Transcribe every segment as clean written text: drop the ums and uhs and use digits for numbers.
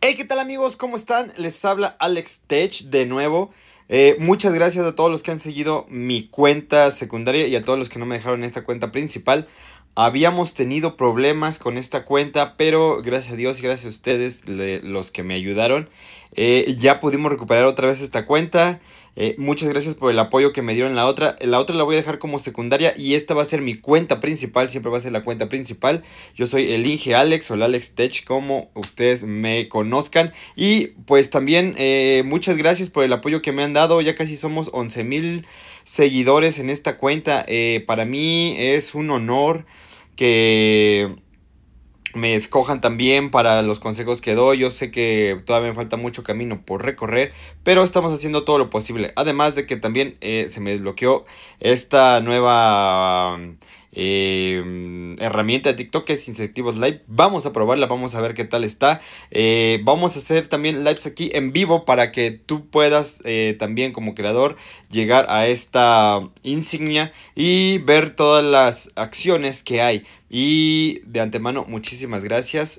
Hey, ¿qué tal amigos? ¿Cómo están? Les habla Alex Tech de nuevo. Muchas gracias a todos los que han seguido mi cuenta secundaria y a todos los que no me dejaron esta cuenta principal. Habíamos tenido problemas con esta cuenta, pero gracias a Dios y gracias a ustedes, los que me ayudaron, ya pudimos recuperar otra vez esta cuenta. Muchas gracias por el apoyo que me dieron en la otra. La otra la voy a dejar como secundaria y esta va a ser mi cuenta principal. Siempre va a ser la cuenta principal. Yo soy el Inge Alex o el Alex Tech, como ustedes me conozcan. Y pues también muchas gracias por el apoyo que me han dado. Ya casi somos 11,000 seguidores en esta cuenta. Para mí es un honor que me escojan también para los consejos que doy. Yo sé que todavía me falta mucho camino por recorrer, pero estamos haciendo todo lo posible. Además de que también se me desbloqueó esta nueva herramienta de TikTok, que es Incentivos Live. Vamos a probarla, vamos a ver qué tal está. Vamos a hacer también lives aquí en vivo para que tú puedas también como creador llegar a esta insignia y ver todas las acciones que hay. Y de antemano, muchísimas gracias.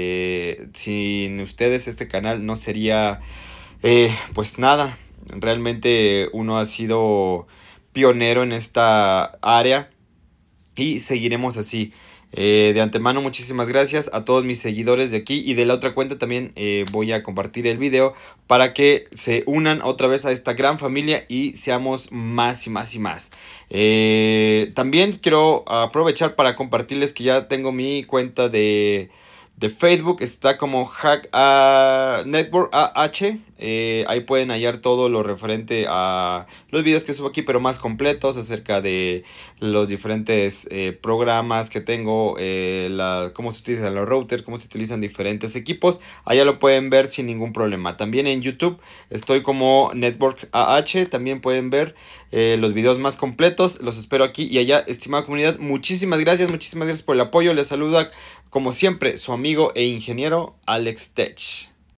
Sin ustedes este canal no sería pues nada. Realmente uno ha sido pionero en esta área y seguiremos así. De antemano, muchísimas gracias a todos mis seguidores de aquí y de la otra cuenta. También voy a compartir el video para que se unan otra vez a esta gran familia y seamos más y más y más. También quiero aprovechar para compartirles que ya tengo mi cuenta de Facebook. Está como Hack Network AH. Ahí pueden hallar todo lo referente a los videos que subo aquí, pero más completos acerca de los diferentes programas que tengo, cómo se utilizan los routers, cómo se utilizan diferentes equipos. Allá lo pueden ver sin ningún problema. También en YouTube estoy como Network AH. También pueden ver los videos más completos. Los espero aquí y allá, estimada comunidad. Muchísimas gracias por el apoyo. Les saluda como siempre su amigo e ingeniero Alex Tech.